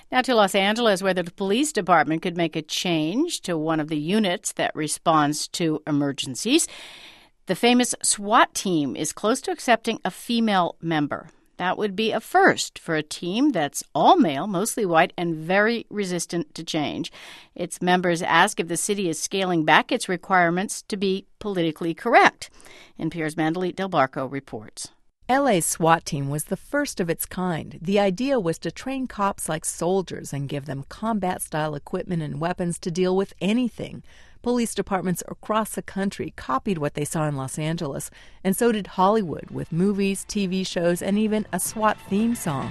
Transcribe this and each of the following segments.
Now to Los Angeles, where the police department could make a change to one of the units that responds to emergencies. The famous SWAT team is close to accepting a female member. That would be a first for a team that's all male, mostly white, and very resistant to change. Its members ask if the city is scaling back its requirements to be politically correct. NPR's Mandalit Del Barco reports. LA's SWAT team was the first of its kind. The idea was to train cops like soldiers and give them combat-style equipment and weapons to deal with anything. Police departments across the country copied what they saw in Los Angeles, and so did Hollywood, with movies, TV shows, and even a SWAT theme song.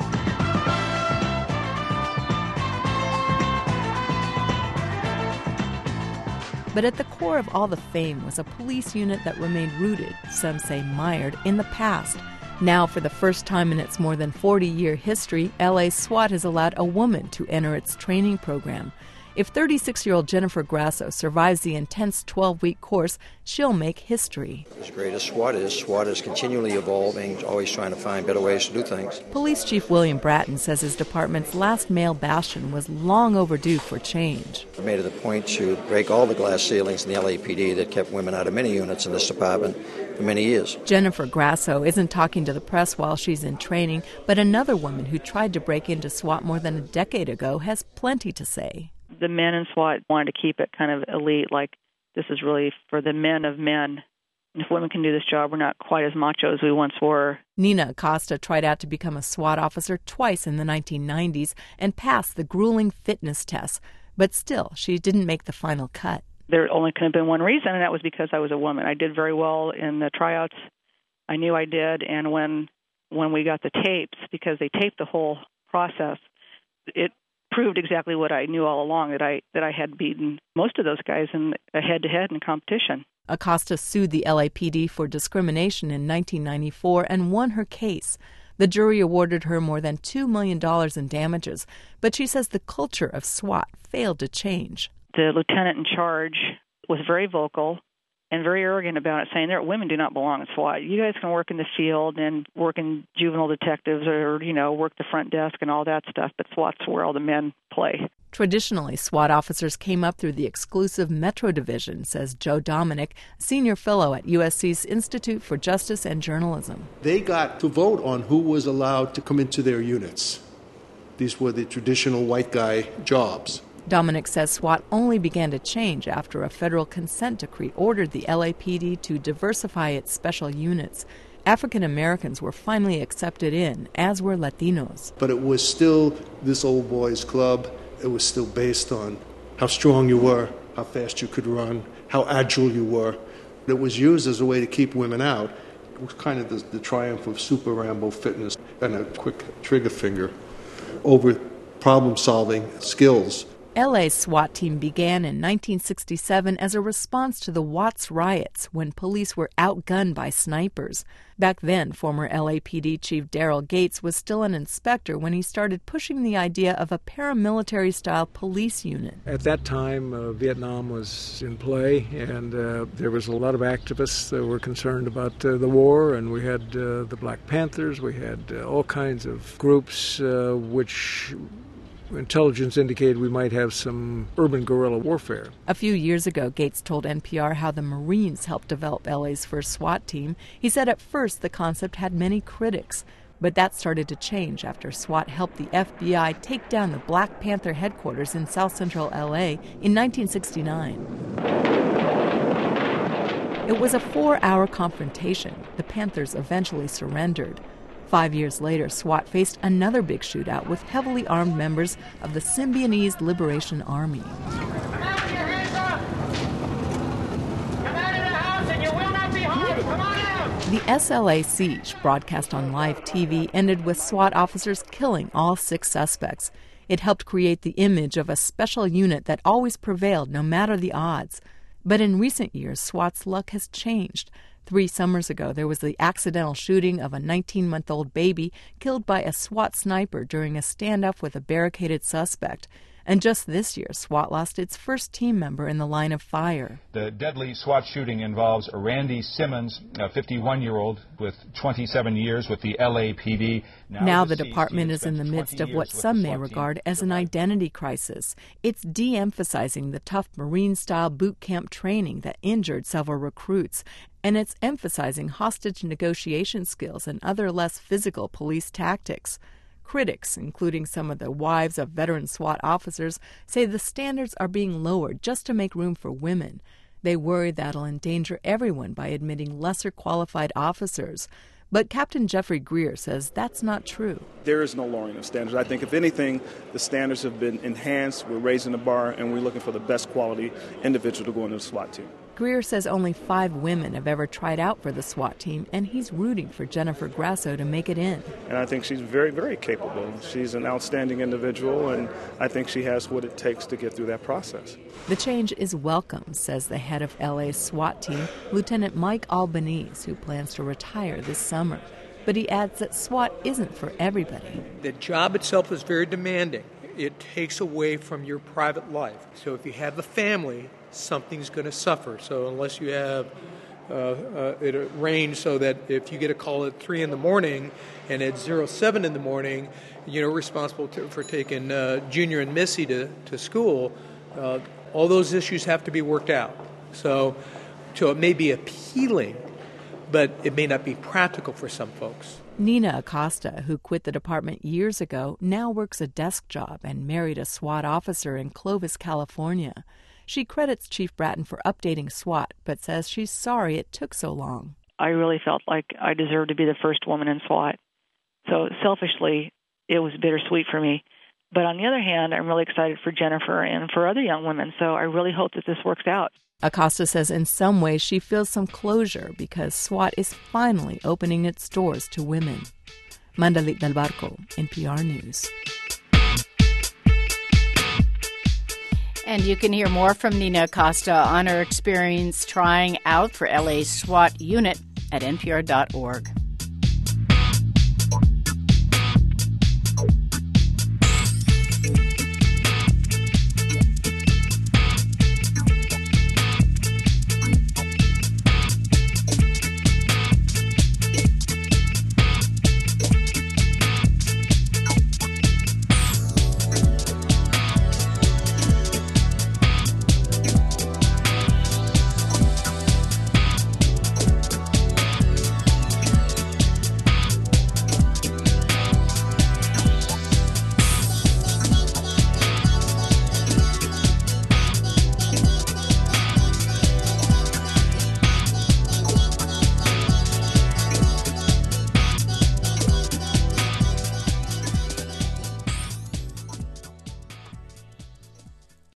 But at the core of all the fame was a police unit that remained rooted, some say mired, in the past. Now, for the first time in its more than 40-year history, LA's SWAT has allowed a woman to enter its training program. If 36-year-old Jennifer Grasso survives the intense 12-week course, she'll make history. As great as SWAT is continually evolving, always trying to find better ways to do things. Police Chief William Bratton says his department's last male bastion was long overdue for change. We made it a point to break all the glass ceilings in the LAPD that kept women out of many units in this department for many years. Jennifer Grasso isn't talking to the press while she's in training, but another woman who tried to break into SWAT more than a decade ago has plenty to say. The men in SWAT wanted to keep it kind of elite, like this is really for the men of men. And if women can do this job, we're not quite as macho as we once were. Nina Acosta tried out to become a SWAT officer twice in the 1990s and passed the grueling fitness tests. But still, she didn't make the final cut. There only could have been one reason, and that was because I was a woman. I did very well in the tryouts. I knew I did, and when we got the tapes, because they taped the whole process, it proved exactly what I knew all along, that I had beaten most of those guys in a head-to-head in competition. Acosta sued the LAPD for discrimination in 1994 and won her case. The jury awarded her more than $2 million in damages, but she says the culture of SWAT failed to change. The lieutenant in charge was very vocal and very arrogant about it, saying that women do not belong in SWAT. You guys can work in the field and work in juvenile detectives or, work the front desk and all that stuff, but SWAT's where all the men play. Traditionally, SWAT officers came up through the exclusive Metro Division, says Joe Dominic, senior fellow at USC's Institute for Justice and Journalism. They got to vote on who was allowed to come into their units. These were the traditional white guy jobs. Dominic says SWAT only began to change after a federal consent decree ordered the LAPD to diversify its special units. African Americans were finally accepted in, as were Latinos. But it was still this old boys club. It was still based on how strong you were, how fast you could run, how agile you were. It was used as a way to keep women out. It was kind of the triumph of Super Rambo fitness and a quick trigger finger over problem-solving skills. LA's SWAT team began in 1967 as a response to the Watts riots when police were outgunned by snipers. Back then, former LAPD Chief Daryl Gates was still an inspector when he started pushing the idea of a paramilitary-style police unit. At that time, Vietnam was in play, and there was a lot of activists that were concerned about the war, and we had the Black Panthers, we had all kinds of groups which intelligence indicated we might have some urban guerrilla warfare. A few years ago, Gates told NPR how the Marines helped develop LA's first SWAT team. He said at first the concept had many critics, but that started to change after SWAT helped the FBI take down the Black Panther headquarters in South Central LA in 1969. It was a 4-hour confrontation. The Panthers eventually surrendered. 5 years later, SWAT faced another big shootout with heavily armed members of the Symbionese Liberation Army. The SLA siege, broadcast on live TV, ended with SWAT officers killing all 6 suspects. It helped create the image of a special unit that always prevailed no matter the odds. But in recent years, SWAT's luck has changed. 3 summers ago, there was the accidental shooting of a 19-month-old baby killed by a SWAT sniper during a standoff with a barricaded suspect. And just this year, SWAT lost its first team member in the line of fire. The deadly SWAT shooting involves Randy Simmons, a 51-year-old with 27 years with the LAPD. Now the department is in the midst of what some may regard as an identity crisis. It's de-emphasizing the tough Marine-style boot camp training that injured several recruits, and it's emphasizing hostage negotiation skills and other less physical police tactics. Critics, including some of the wives of veteran SWAT officers, say the standards are being lowered just to make room for women. They worry that'll endanger everyone by admitting lesser qualified officers. But Captain Jeffrey Greer says that's not true. There is no lowering of standards. I think, if anything, the standards have been enhanced. We're raising the bar, and we're looking for the best quality individual to go into the SWAT team. Greer says only 5 women have ever tried out for the SWAT team, and he's rooting for Jennifer Grasso to make it in. And I think she's very, very capable. She's an outstanding individual, and I think she has what it takes to get through that process. The change is welcome, says the head of LA's SWAT team, Lieutenant Mike Albanese, who plans to retire this summer. But he adds that SWAT isn't for everybody. The job itself is very demanding. It takes away from your private life. So if you have a family, something's going to suffer. So unless you have it arranged so that if you get a call at 3 in the morning and at 07 in the morning, you're responsible for taking Junior and Missy to school, all those issues have to be worked out. So it may be appealing, but it may not be practical for some folks. Nina Acosta, who quit the department years ago, now works a desk job and married a SWAT officer in Clovis, California. She credits Chief Bratton for updating SWAT, but says she's sorry it took so long. I really felt like I deserved to be the first woman in SWAT. So selfishly, it was bittersweet for me. But on the other hand, I'm really excited for Jennifer and for other young women, so I really hope that this works out. Acosta says in some ways she feels some closure because SWAT is finally opening its doors to women. Mandalit Del Barco, NPR News. And you can hear more from Nina Acosta on her experience trying out for LA's SWAT unit at npr.org.